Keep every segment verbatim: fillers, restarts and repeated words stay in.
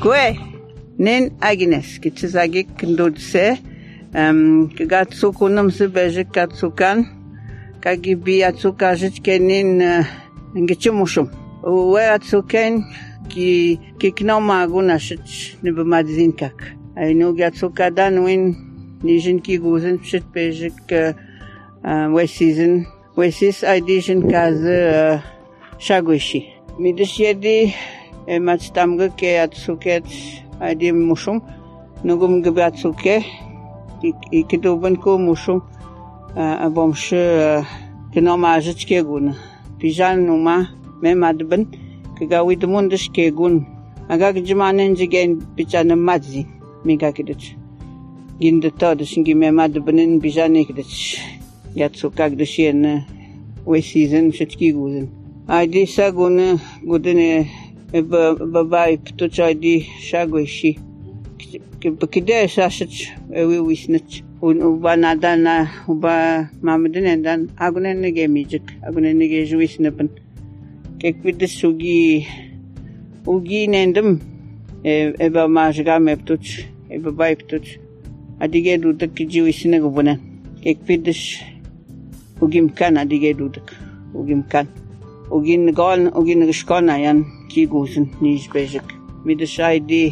Kwe, nen Agnes, kitizagik kindodse, um, kigatsukunum se bejik katsukan, kagibi atsukajit kenin ngichumushum. Uwe atsuken ki kiknomagунашit nibamadzиnkak. Aynu gatsukadan win nijin ki guzin pshit bejik we season, we sis aidijin kaz shagwishi. Midish yedi matstamga ke atsuket adi mushum, nugum gibi atsuke, ikiduban ko mushum abomsh kinomajit ke gun. Pijan numa me madban kagawid mundish ke gun. Agak jimanen jigen pijan madzi miga kidich. Ginda todish ngi me madbanin bijane kidich. Yatsukak dishien we season shitki guzin. Adi sagun gudene babai ptuch adi shagwishi. Kide shashich ewi wisnich. Uba nadana uba mamadin dan agunen nege mijik agunen nege juisnepen. Kek vidis ugi ugi nendem eba majga meptuch eba bai ptuch. Adige dudak juisne gubunen. Kek vidis ugimkan adige dudak ugimkan. Ugin gal ugin gishkana yan ki guzin nish bejik. Midish aidi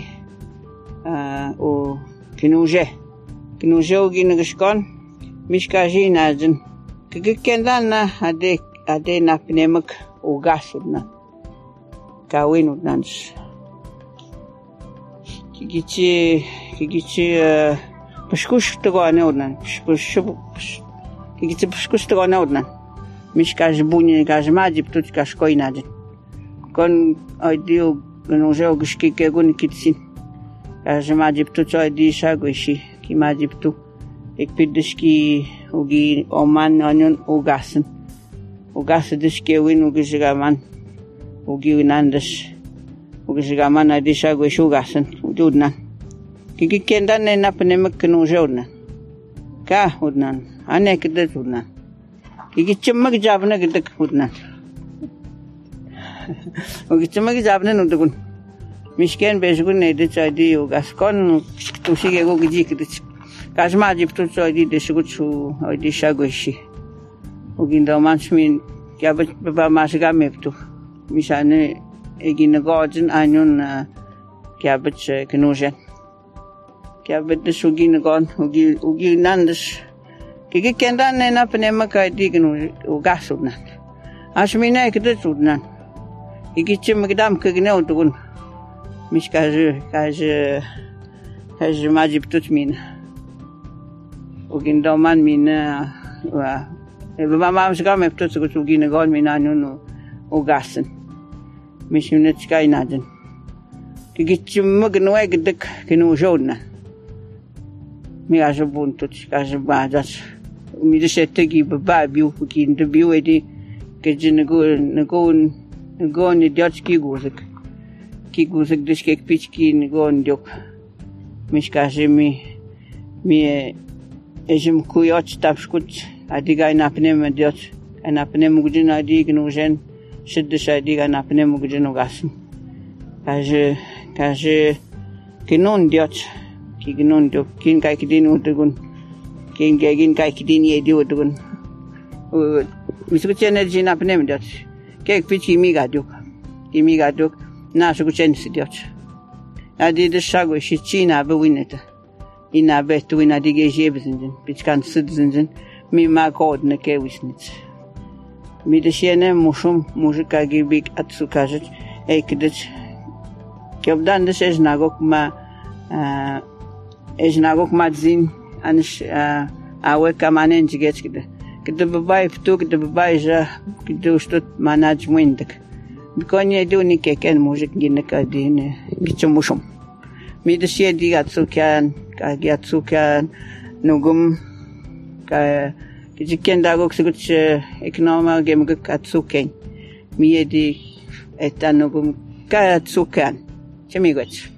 o kinuje. Kinuje ugin gishkan mishkaji nazin. Kigikendan na ade ade na pnemak ugasudna. Kawin udnans. Kigichi kigichi pashkush tagone udnan. Pashkush kigichi pashkush tagone udnan. Mishkaj buni kaj maji ptuch kaj koinadin. Kon aidio kinuje ugishki kegun kitsin. Kaj maji ptuch aidi shagwishi. Ki maji ptu. Ekpidish ki ugi oman onion ugasin. Ugasidish ke win ugishigaman. Ugi winandish. Ugishigaman aidi shagwishi ugasin. Udnan. Kiki kendan ne napanemak kinuje udnan. Ka udnan. Ane kidet udnan. Igichimmak jabna gidak udnan. Igichimmak jabna nudagun. Mishken bejgun nedi chadi ugaskon tushige go giji kidich. Kashma jiptu chadi deshuchu adi shagwishi. Uginda manchmin kyabat baba mashiga meptu. Mishane egina gojin anyun kyabat knujen. Kyabat deshugina gon ugi ugi nandish. Kiki kendan ne na pnema ka dignu ugasudnan. Ashmina ikde sudnan. Iki chimgdam kigne utugun. Mishkaj kaj kaj majib tutmin. Ugin doman min wa eba ma mshka me ptut ku ugin gon min anun ugasen. Mishune chkai nadin. Kiki chimgnu egdik kinu jodna. Mi ajbun tut kaj bajas. Mi dishette gi baba biu ki ndu edi ke jinego nego nego ni diotski guzik ki guzik dishke pichki nego ndiok mishkaje mi mi ejem kuyot tapshkut adiga na pnem diot na pnem gujin adig nujen shiddish adiga na pnem gujin ugasin kaje kaje kinon diot ki ginon diok kin kai kidin utugun King gagin kai kidini edi utugun. Misukuchen energy na pnem diot. Kek pichi mi gaduk. Kimi gaduk na sukuchen sidiot. Adi de shagwe shichina be wineta. Ina betu ina dige jebzinjin. Pichkan sidzinjin. Mi ma kod ne ke wisnit. Mi de shene mushum mujika gibik atsukajit. Ekdich. Kebdan de shejnagok ma ejnagok madzin anish awe kamanen jiget kide kide babai ftu kide babai ja kide ustot management bikonye do ni keken mujik gine ka dine gichumushum mi de sie di atsukan ka gatsukan nugum ka kijiken dagok siguch ekonoma gemg katsuken mi edi etanugum ka atsukan chemigoch